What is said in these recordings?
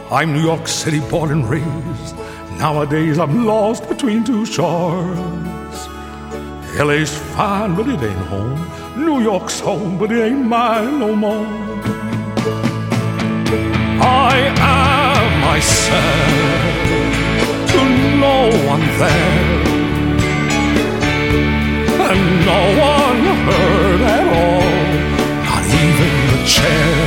I'm New York City born and raised. Nowadays I'm lost between two shores. LA's fine, but it ain't home. New York's home, but it ain't mine no more. I am myself to no one there, and no one heard at all, not even the chair.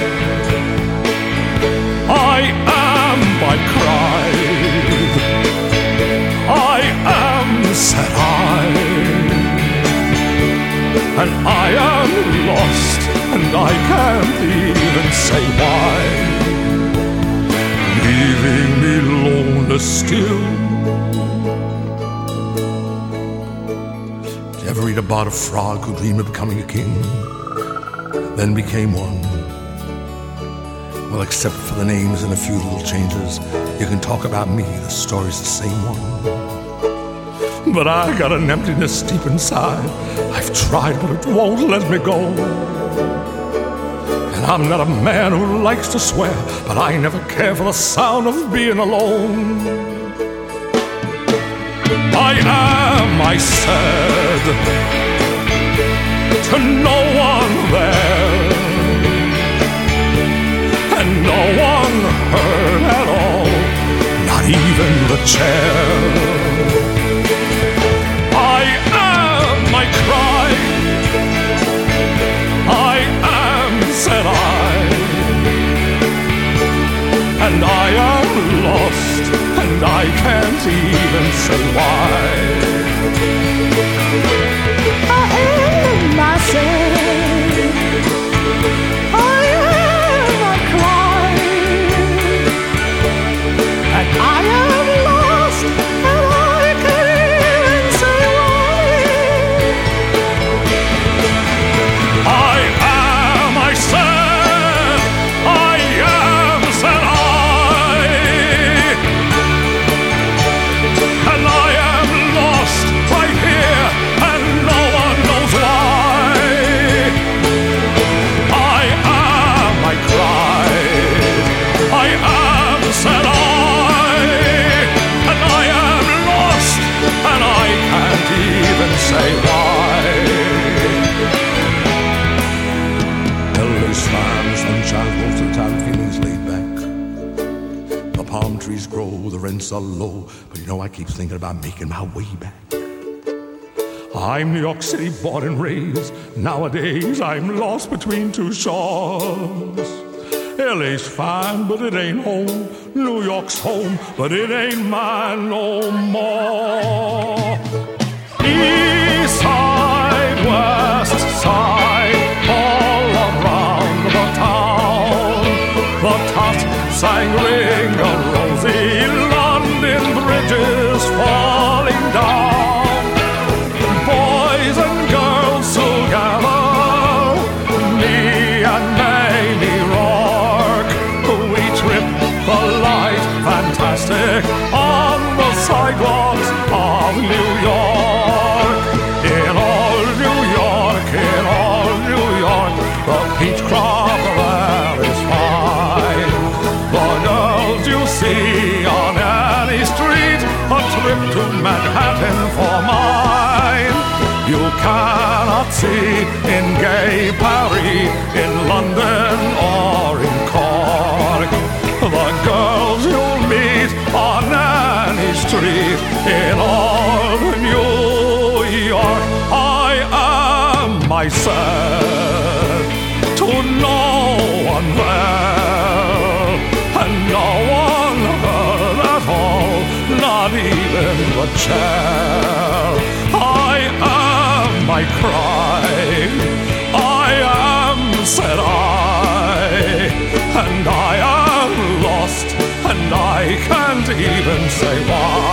I am by cried, I am said-eyed, and I am lost, and I can't even say why, leaving me loneless still. Did you ever read about a frog who dreamed of becoming a king, then became one? Well, except for the names and a few little changes, you can talk about me, the story's the same one. But I got an emptiness deep inside. I've tried, but it won't let me go. And I'm not a man who likes to swear, but I never care for the sound of being alone. I am, I said, to no one there, and no one heard at all, not even the chair. I am, I cried, I am, said I, and I am lost, and I can't even say why. I am myself, I am, I cried, and I am lost, and I can't even say why. I am, I said, I am, said I, and I am lost right here, and no one knows why. I am, I cried, I am, said I, and I am lost, and I can't even say why. LA's fine, the sun shines most of the time, feelings laid back. The palm trees grow, the rents are low, but you know I keep thinking about making my way back. I'm New York City born and raised. Nowadays I'm lost between two shores. LA's fine, but it ain't home. New York's home, but it ain't mine no more. East side, west side, all around the town. The tops sang Ring of Rosie, London bridges falling down. Boys and girls together, me and Mamie Rourke, we trip the light fantastic on the sidewalks of New York. In all New York, in all New York, the peach crop there is fine. The girls you see on any street, a trip to Manhattan for mine. You cannot see in gay Paris, in London or in Cork. The girls you'll meet on any street in all New York. I am myself to no one there, and no one heard at all, not even the chair. I am, I cried, I am, said I, and I am lost, and I can't even say why.